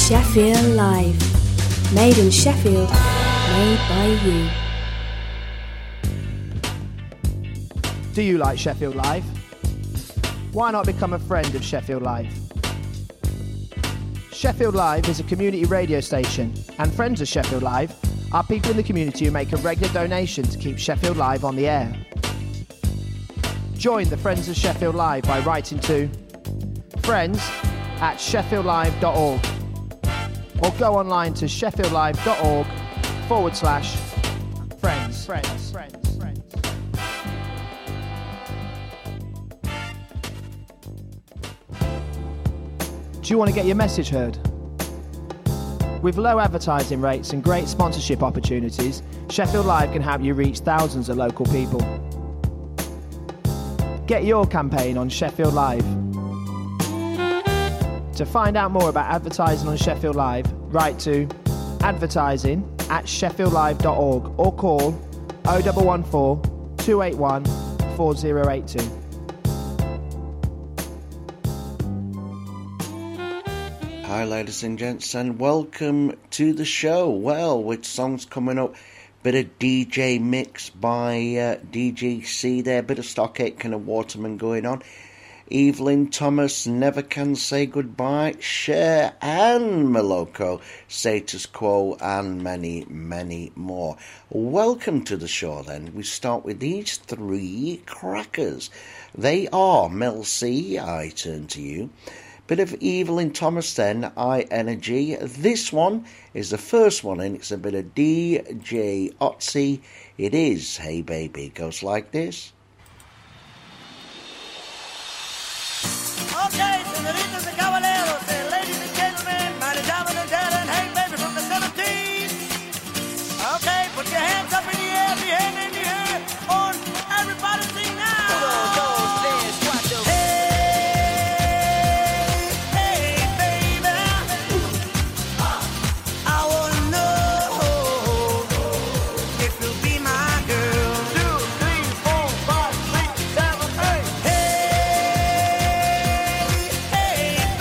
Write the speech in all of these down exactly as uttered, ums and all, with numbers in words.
Sheffield Live. Made in Sheffield, made by you. Do you like Sheffield Live? Why not become a friend of Sheffield Live? Sheffield Live is a community radio station, and friends of Sheffield Live are people in the community who make a regular donation to keep Sheffield Live on the air. Join the Friends of Sheffield Live by writing to friends at sheffieldlive dot org or go online to sheffieldlive.org forward slash friends. Friends. Friends. Friends. Do you want to get your message heard? With low advertising rates and great sponsorship opportunities, Sheffield Live can help you reach thousands of local people. Get your campaign on Sheffield Live. To find out more about advertising on Sheffield Live, write to advertising at sheffieldlive dot org or call oh one one four, two eight one, four oh eight two. Hi ladies and gents, and welcome to the show. Well, with songs coming up, bit of D J mix by uh, D G C there, bit of Stock Aitken and Waterman going on. Evelyn Thomas, Never Can Say Goodbye, Cher and Moloko, Status Quo, and many, many more. Welcome to the show then. We start with these three crackers. They are Mel C, I Turn to You. Bit of Evelyn Thomas then, I Energy. This one is the first one, and it's a bit of D J Otzi. It is Hey Baby. It goes like this. Okay, senoritas and caballeros, and ladies and gentlemen, mighty diamond and dad and hey baby from the seventies. Okay, put your hands up in the air, the hand in the air, on everybody sing now. Hey,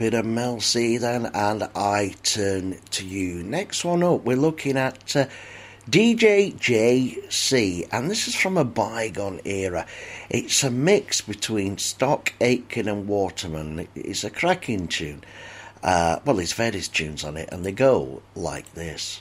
bit of Mel C then, and I Turn to You. Next one up, we're looking at uh, D J J C, and this is from a bygone era. It's a mix between Stock Aitken and Waterman. It's a cracking tune. Uh, well, there's various tunes on it, and they go like this.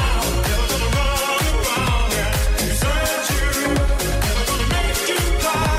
Cry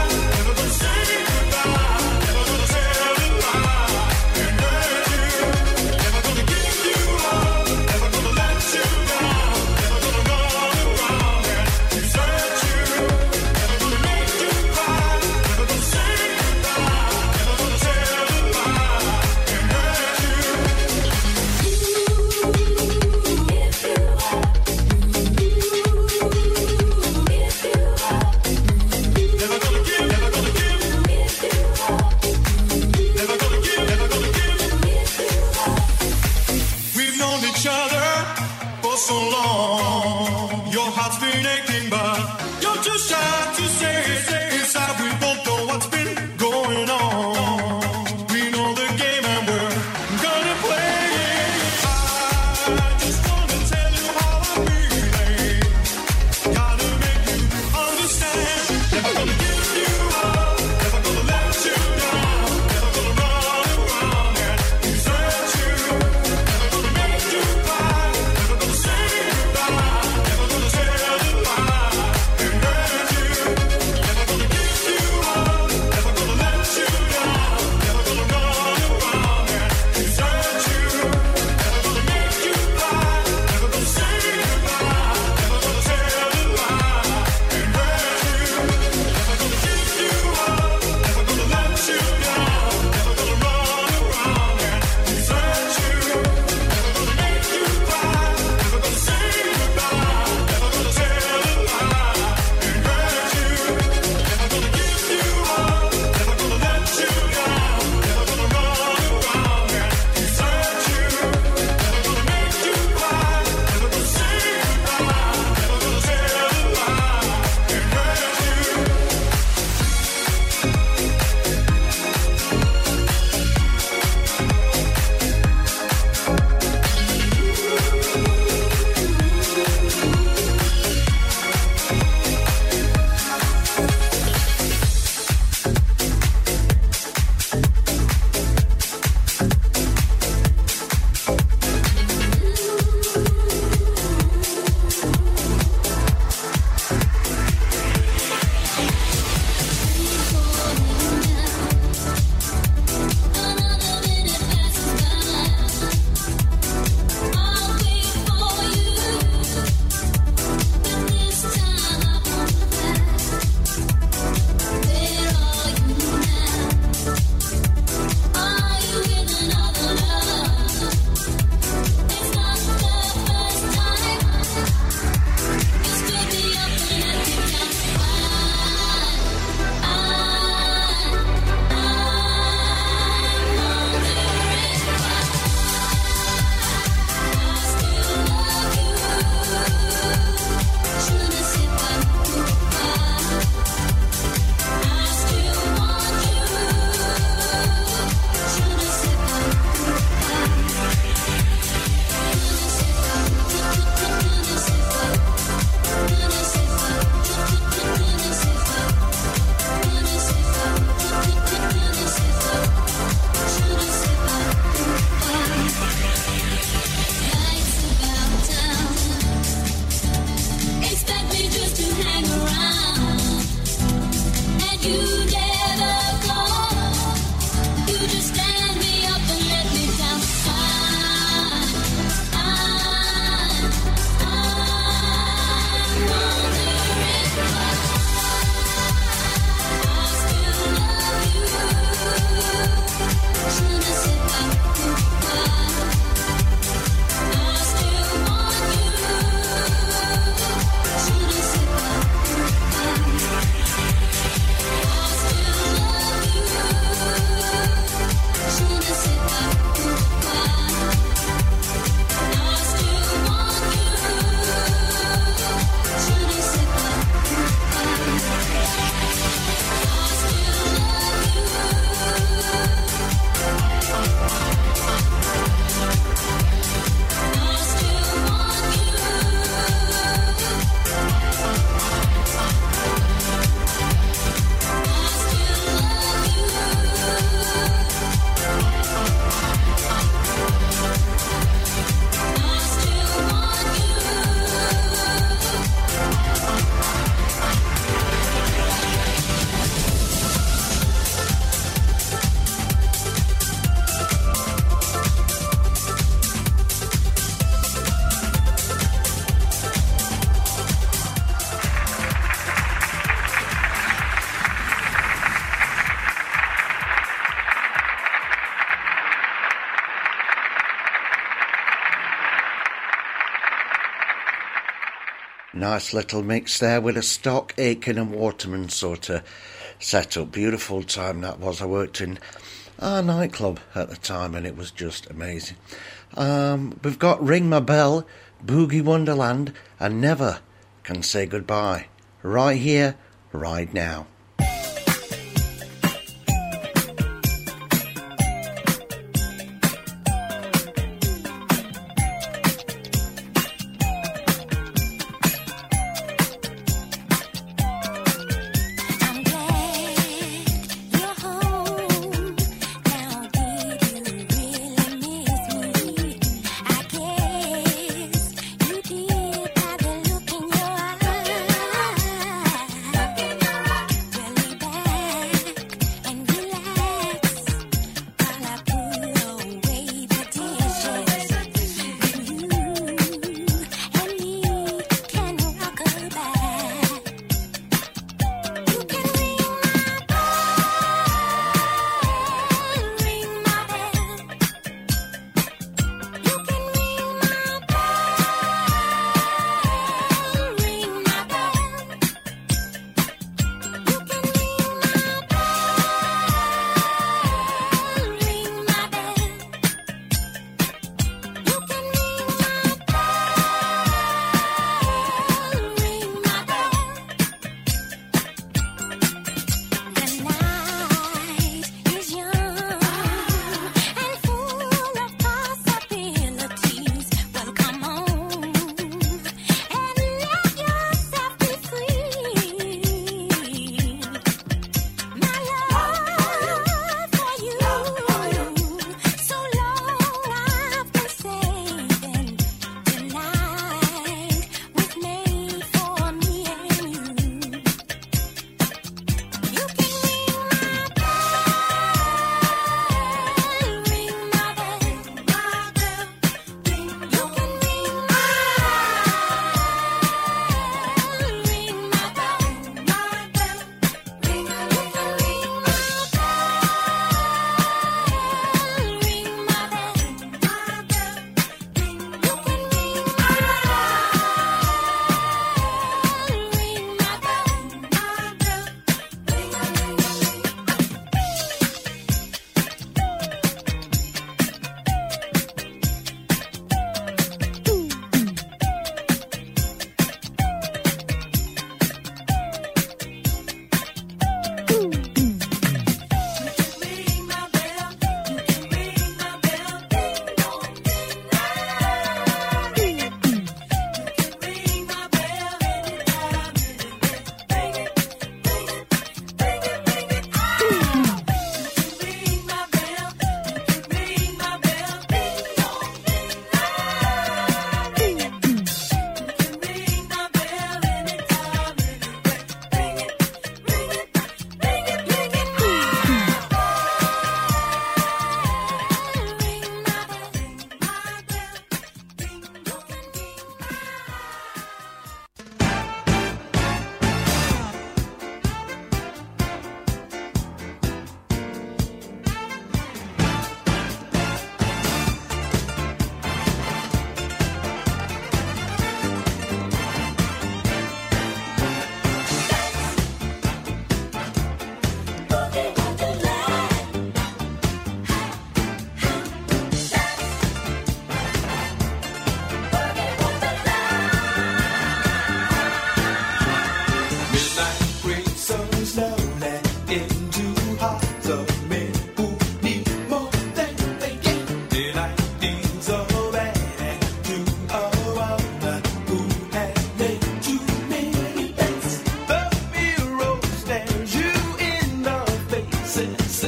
Nice little mix there with a Stock, Aitken and Waterman sort of setup. Beautiful time that was. I worked in a nightclub at the time and it was just amazing. Um, we've got Ring My Bell, Boogie Wonderland and Never Can Say Goodbye. Right here, right now. Looking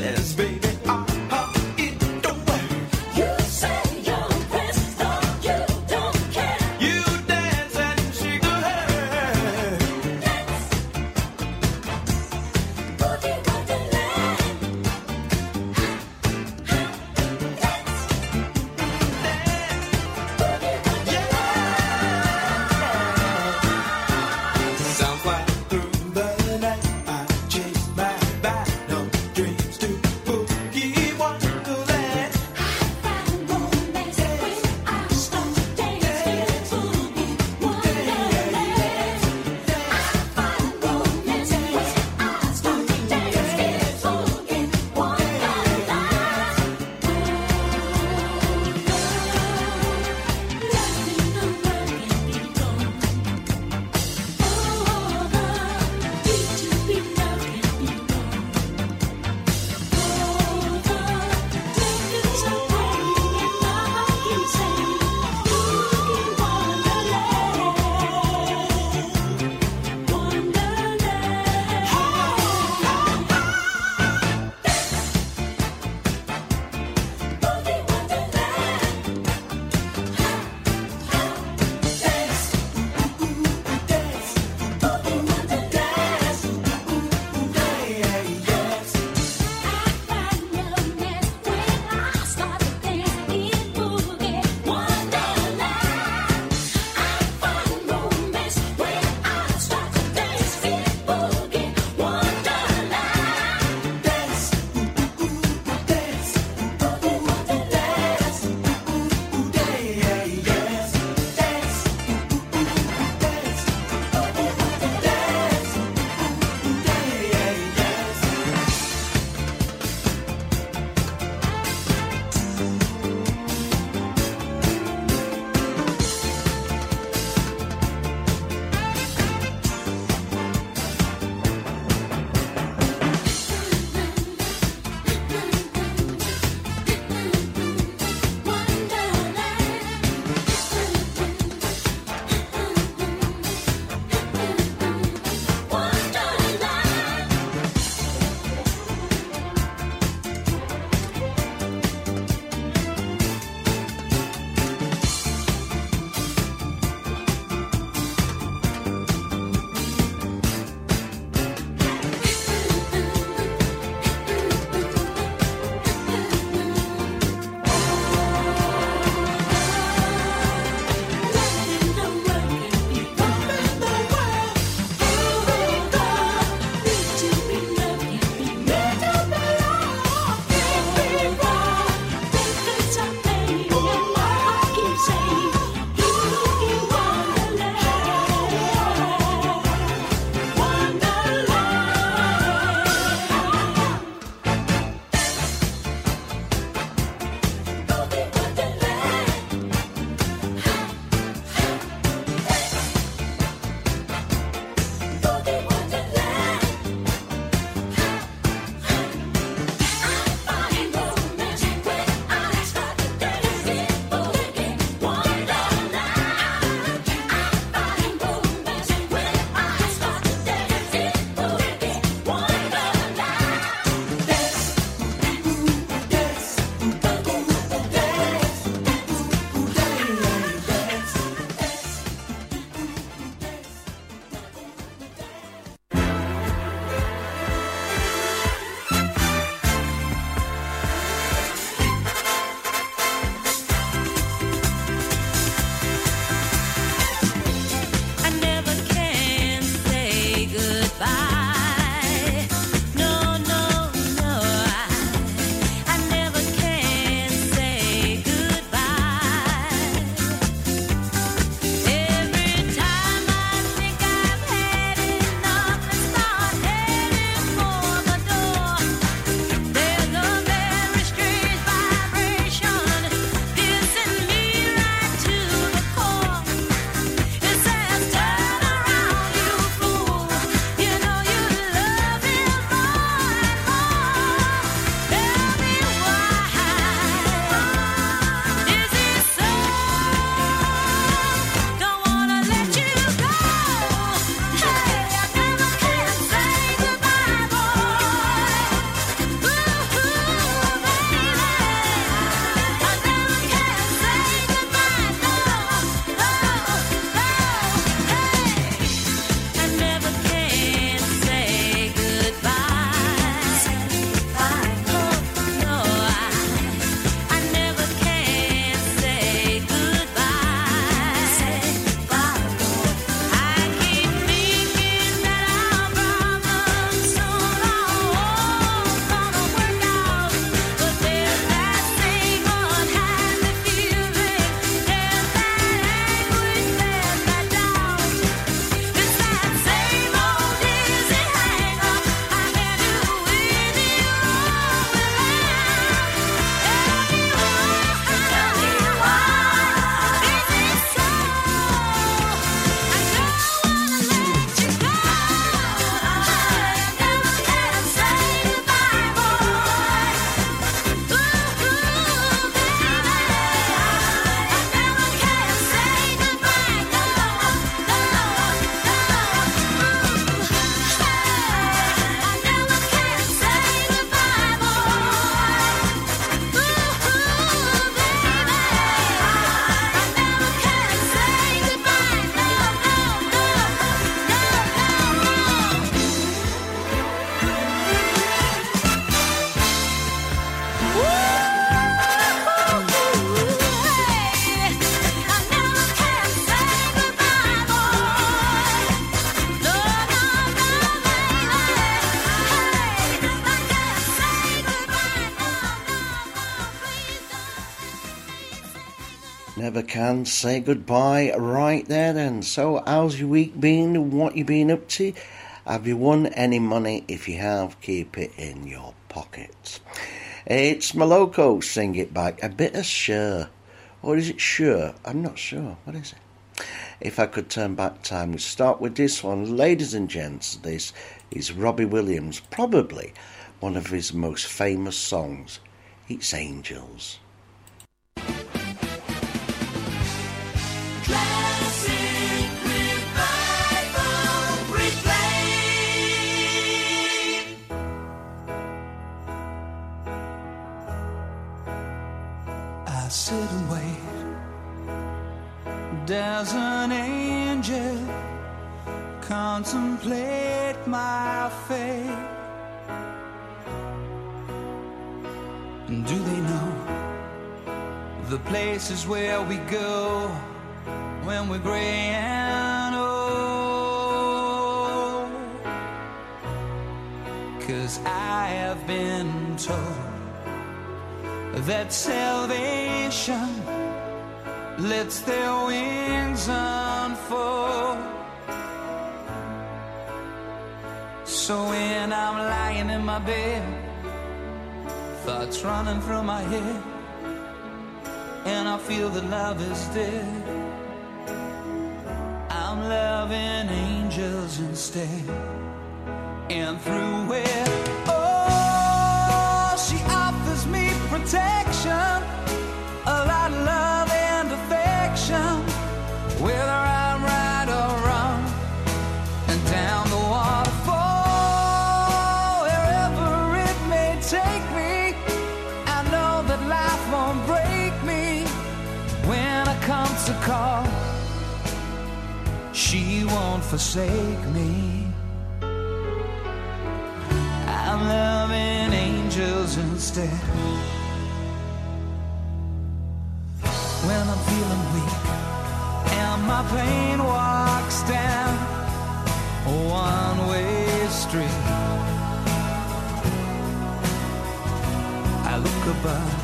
this, baby. Uh-huh, it don't work. You say you're impressed, though you don't care. You dance and shake your head. That's Boogie Wonderland. Sounds like through the night I chase my battle dreams to pull never can say goodbye right there then. So how's your week been? What you been up to? Have you won any money? If you have, keep it in your pocket. It's Moloko, Sing It Back. A bit of Sure. Or is it Sure? I'm not sure. What is it? If I could turn back time, we'd start with this one. Ladies and gents, this is Robbie Williams. Probably one of his most famous songs. It's Angels. Classic Revival Replay. I sit and wait. Does an angel contemplate my fate? And do they know the places where we go when we're gray and old? 'Cause I have been told that salvation lets their wings unfold. So when I'm lying in my bed, thoughts running through my head, and I feel that love is dead, I'm loving angels instead. And through it, oh, she offers me protection, a lot of love and affection, whether I'm right or wrong. And down the waterfall, wherever it may take me, I know that life won't break me. When I come to call, she won't forsake me. I'm loving angels instead. When I'm feeling weak and my pain walks down a one-way street, I look above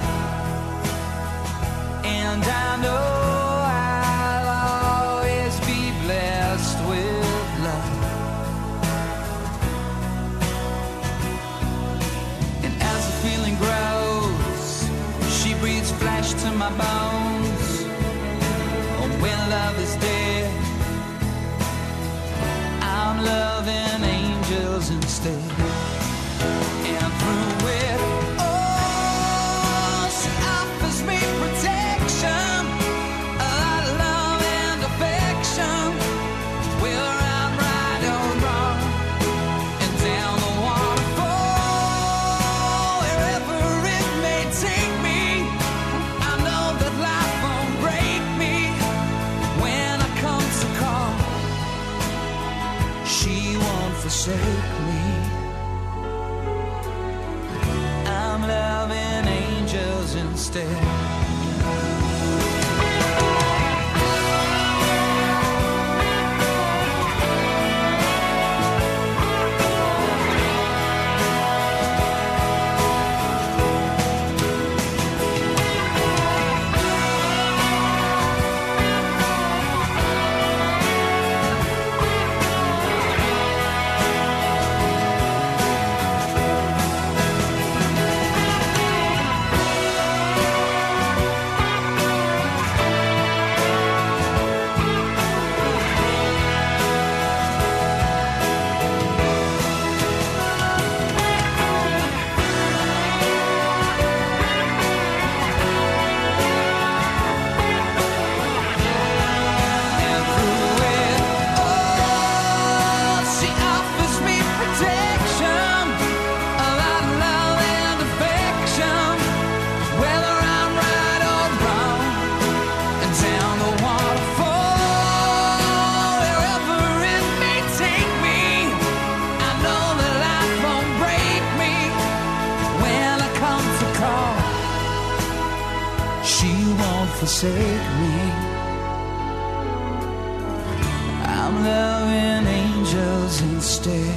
and I know I'll always be blessed with love. And as the feeling grows, she breathes flesh to my bones. When love is dead, I'm loving angels instead. And through it, oh, she offers me protection, a lot of love and affection, whether I'm right or wrong. And down the waterfall, wherever it may take me, I know that life won't break me. When I come to call, she won't forsake me. I'm loving angels instead. Forsake me. I'm loving angels instead.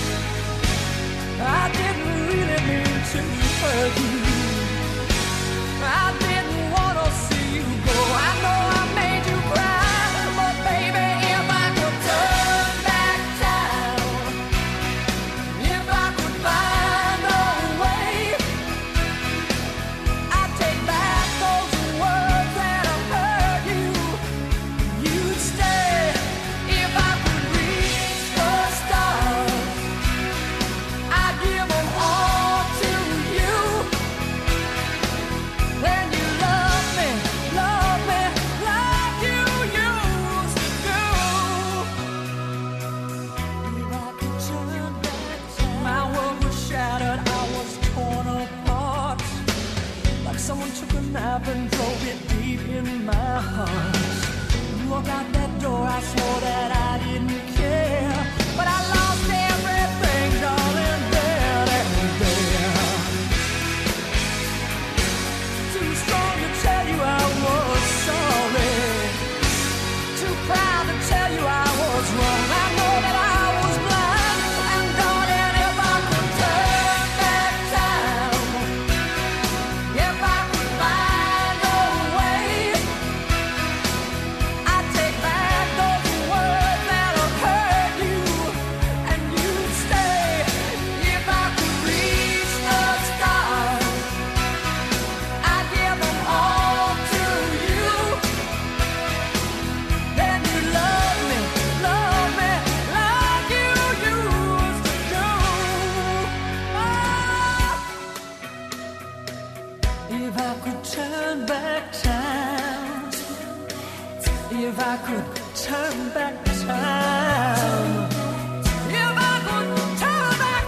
I didn't really mean to hurt you. I didn't want to see you go. I know snap and drove it deep in my heart. You walked out that door, I swore that I didn't care, but I lost everything, darling, there and there. Too strong to tell you I was sorry, too proud to tell you I was wrong. I know that I was blind, and darling, if I could turn back time, if I could find a way, I'd take back those words that have hurt you, and you'd stay. If I could reach the stars, I'd give them all to you. Then you love me, love me like you used to do. Ah. If I could turn back time, if I could turn back time, if I could turn back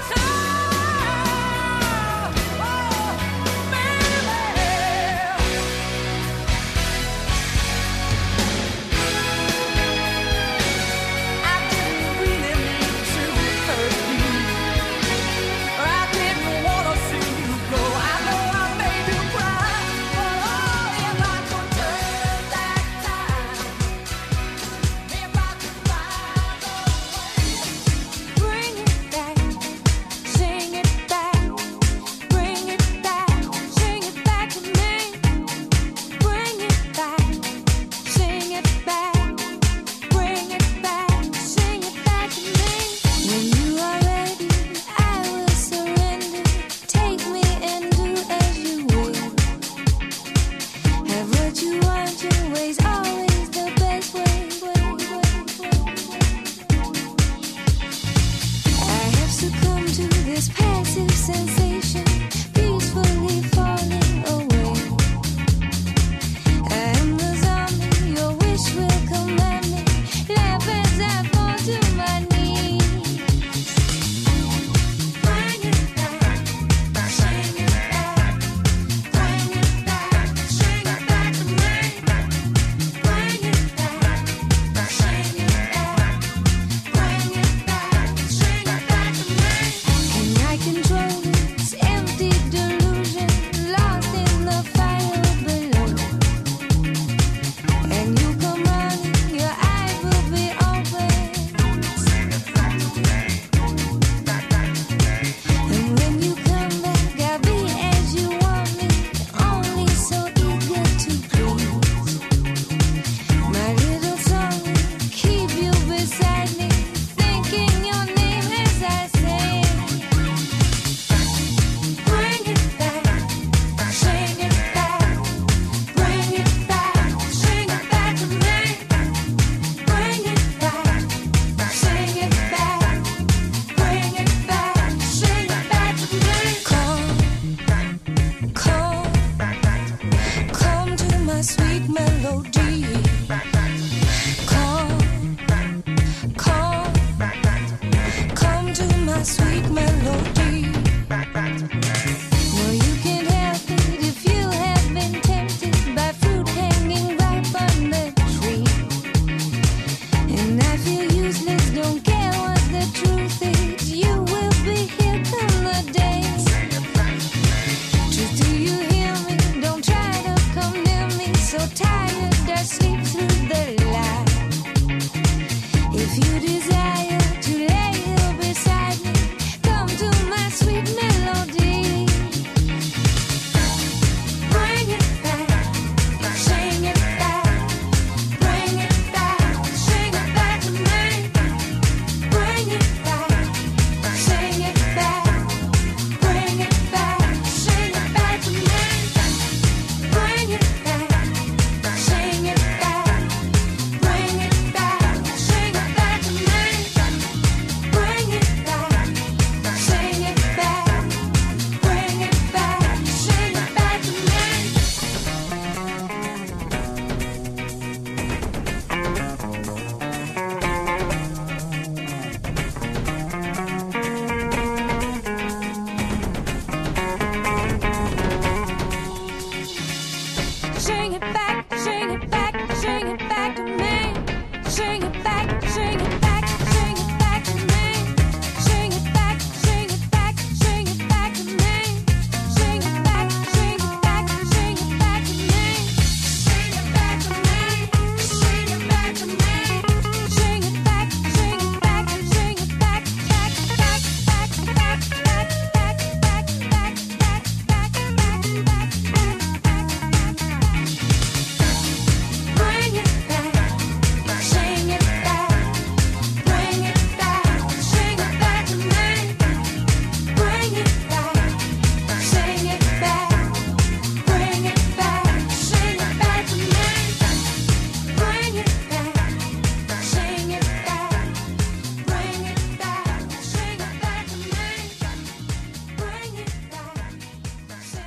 time, oh, baby. I didn't really mean to hurt you, or I didn't want to see you go. I know I made you cry, but oh, if I could turn back time, if I could find a way, bring it back, sing it back, bring it back, sing it back to me, bring it back, sing it back, bring it back, sing it back to me. When you are ready, I will surrender. Take me and do as you will. Have what you want, your way's always the best way. I have succumbed to this passive sensation, peacefully falling away. I am the zombie, your wish will command me. Laugh as I fall to my knees. Bring it back, sing it back, bring it back, sing it back to me. Bring it back, sing it back, bring it back, sing it back to me. Can I control this empty delusion, lost in the fire below? And you come running, your eyes will be open. And when you come back, I'll be as you want me, only so eager to please. My little song will keep you beside me, thinking your name as I sing. Bring it back, sing it back, bring it back, sing it back to me. Bring it back, sing it back, bring it back, sing it back to me. Come, come, come to my sweet melody. Come, come, come to my sweet melody. No, you can't help it if you have been tempted by fruit hanging ripe on the tree. And I feel useless, don't care what the truth is. You will be here come the day. Truth, do you hear me? Don't try to come near me. So tired, I sleep through the light. If you desire to lay here beside me, come to my sweet melody.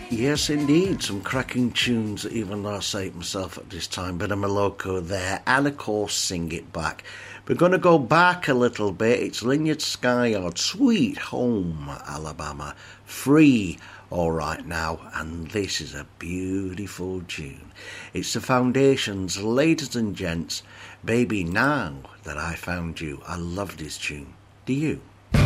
Yes, indeed, some cracking tunes, even though I say it myself at this time. Bit of Moloko there, and of course, Sing It Back. We're going to go back a little bit. It's Lynyrd Skynyrd, Sweet Home Alabama, free all right now, and this is a beautiful tune. It's the Foundations, ladies and gents. Baby, now that I found you, I love this tune. Do you?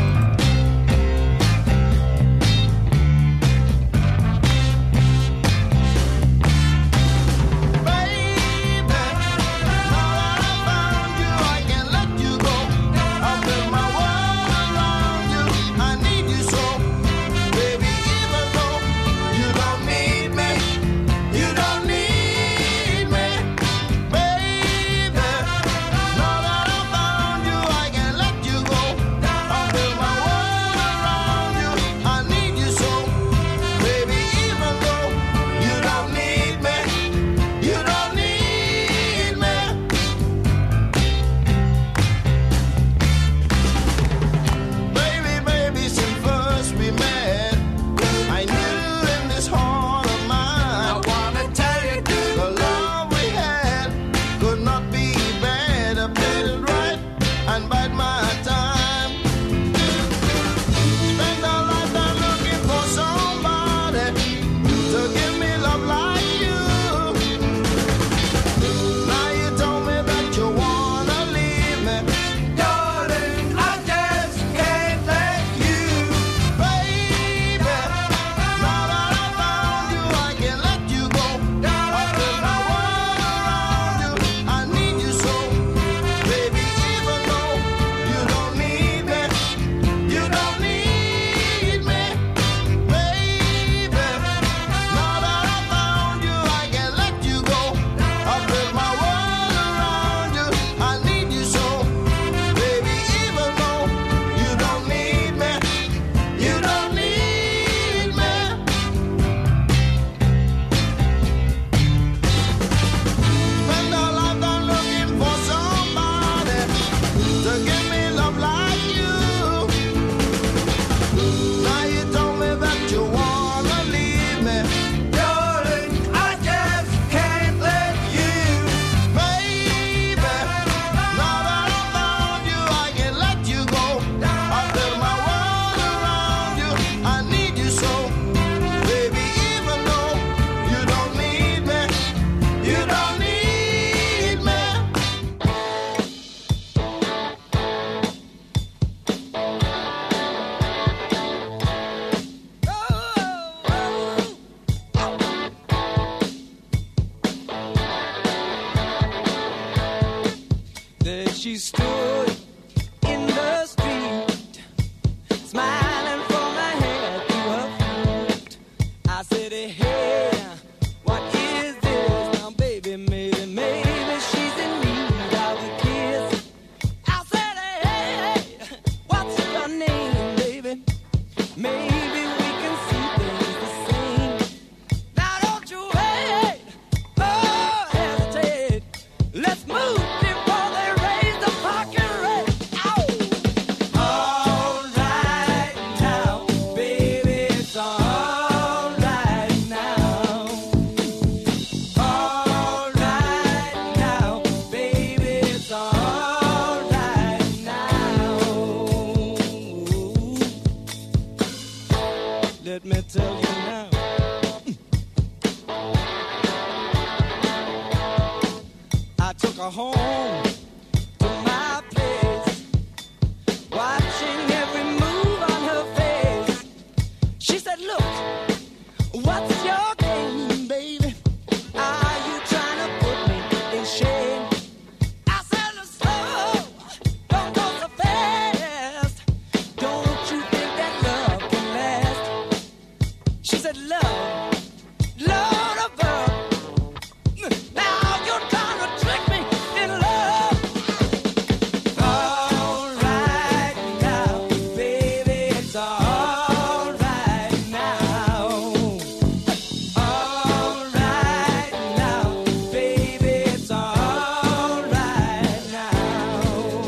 She stood in the street, smiling from her head to her feet. I said, hey, what is this? Now, baby, maybe, maybe she's in need of a kiss. I said, hey, what's your name, baby? Maybe we can see things the same. Now, don't you wait, oh, hesitate. Let's move. Let me tell you now. I took her home to my place, watching every move on her face. She said, look, what's your game, baby? Are you trying to put me in shame? I said, slow, don't go so fast. Don't you think that love can last? She said, love, Lord above. Now you're trying to trick me in love. All right now, baby, it's all right now. All right now, baby, it's all right now.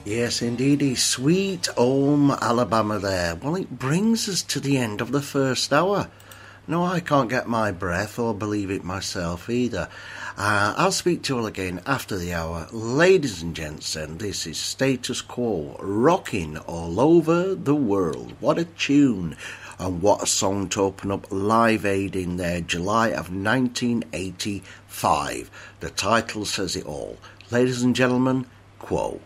Yes, indeedy. Sweet Home Alabama there. Well, it brings us to the end of the first hour. No, I can't get my breath or believe it myself either. Uh, I'll speak to you all again after the hour. Ladies and gents, and this is Status Quo, rocking all over the world. What a tune, and what a song to open up Live Aid in there, July of nineteen eighty-five. The title says it all. Ladies and gentlemen, Quo.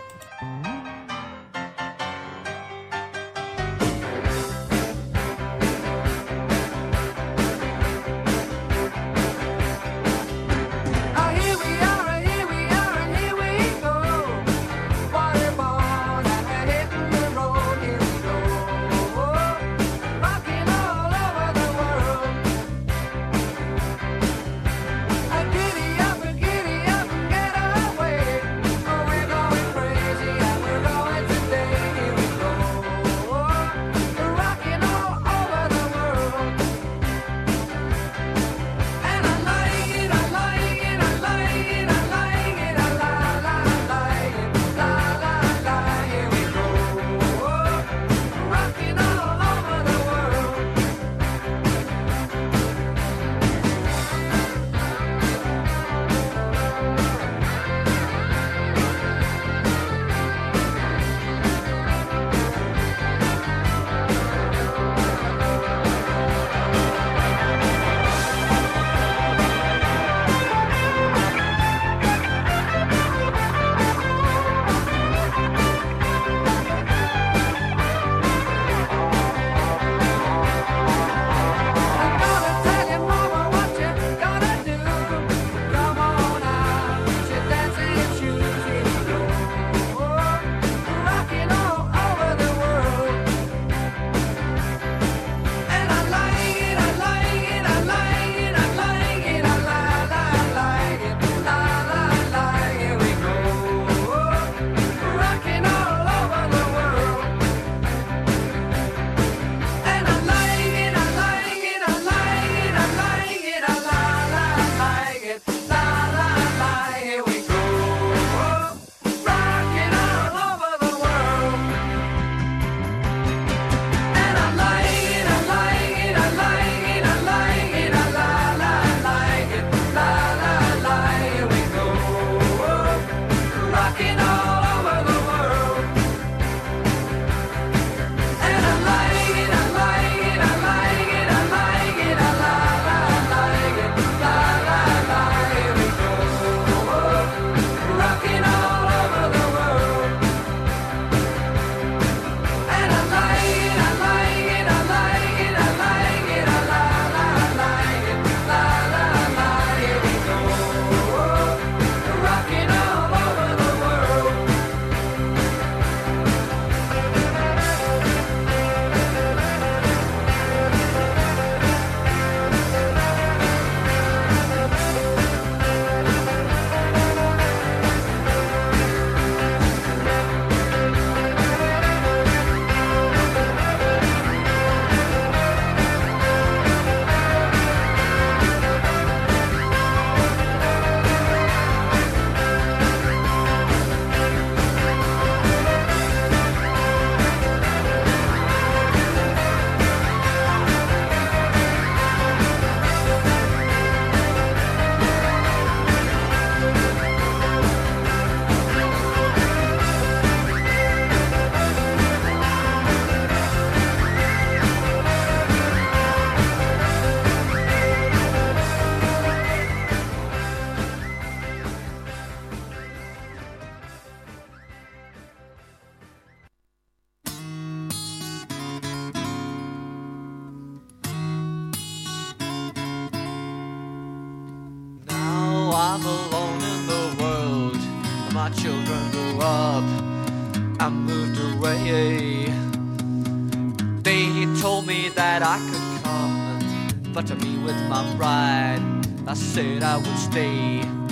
I'm alone in the world. My children grew up, I moved away. They told me that I could come, but to me with my bride, I said I would stay.